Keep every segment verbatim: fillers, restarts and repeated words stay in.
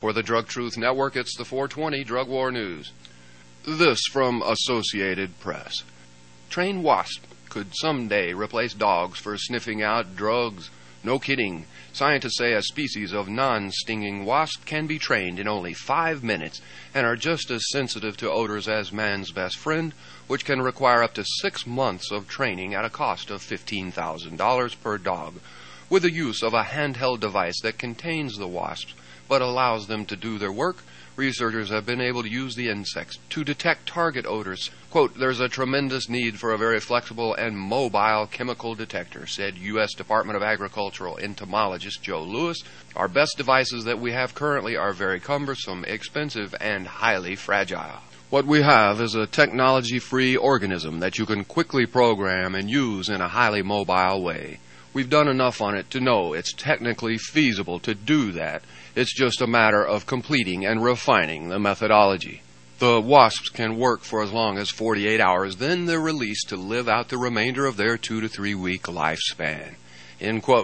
For the Drug Truth Network, it's the four twenty Drug War News. This from Associated Press. Trained wasp could someday replace dogs for sniffing out drugs. No kidding. Scientists say a species of non-stinging wasp can be trained in only five minutes and are just as sensitive to odors as man's best friend, which can require up to six months of training at a cost of fifteen thousand dollars per dog, with the use of a handheld device that contains the wasps but allows them to do their work. Researchers have been able to use the insects to detect target odors. Quote, "There's a tremendous need for a very flexible and mobile chemical detector," said U S Department of Agricultural entomologist Joe Lewis. "Our best devices that we have currently are very cumbersome, expensive, and highly fragile. What we have is a technology-free organism that you can quickly program and use in a highly mobile way. We've done enough on it to know it's technically feasible to do that. It's just a matter of completing and refining the methodology. The wasps can work for as long as forty-eight hours, then they're released to live out the remainder of their two to three week lifespan." End quote.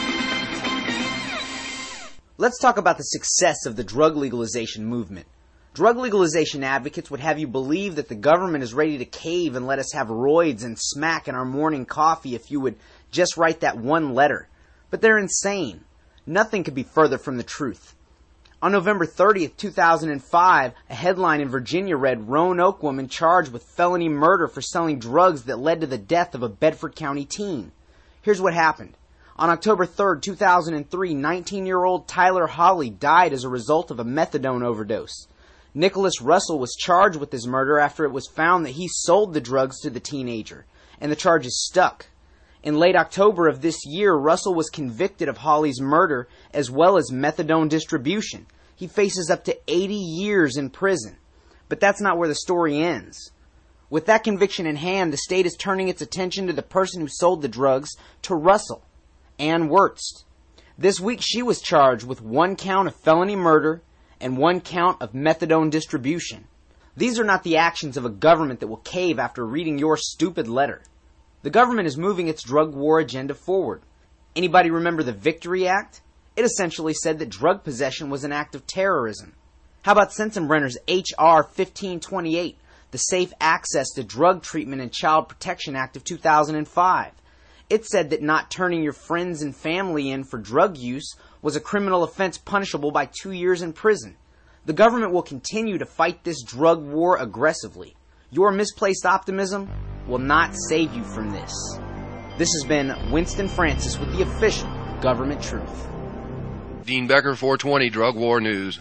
Let's talk about the success of the drug legalization movement. Drug legalization advocates would have you believe that the government is ready to cave and let us have roids and smack in our morning coffee if you would just write that one letter. But they're insane. Nothing could be further from the truth. On November thirtieth, two thousand five, a headline in Virginia read, "Roanoke woman charged with felony murder for selling drugs that led to the death of a Bedford County teen." Here's what happened. On October third, two thousand three, nineteen-year-old Tyler Hawley died as a result of a methadone overdose. Nicholas Russell was charged with his murder after it was found that he sold the drugs to the teenager, and the charges stuck. In late October of this year, Russell was convicted of Hawley's murder as well as methadone distribution. He faces up to eighty years in prison. But that's not where the story ends. With that conviction in hand, the state is turning its attention to the person who sold the drugs to Russell, Ann Wurst. This week she was charged with one count of felony murder and one count of methadone distribution. These are not the actions of a government that will cave after reading your stupid letter. The government is moving its drug war agenda forward. Anybody remember the Victory Act? It essentially said that drug possession was an act of terrorism. How about Sensenbrenner's H R fifteen twenty-eight, the Safe Access to Drug Treatment and Child Protection Act of two thousand five? It said that not turning your friends and family in for drug use was a criminal offense punishable by two years in prison. The government will continue to fight this drug war aggressively. Your misplaced optimism will not save you from this. This has been Winston Francis with the official Government Truth. Dean Becker, four twenty Drug War News.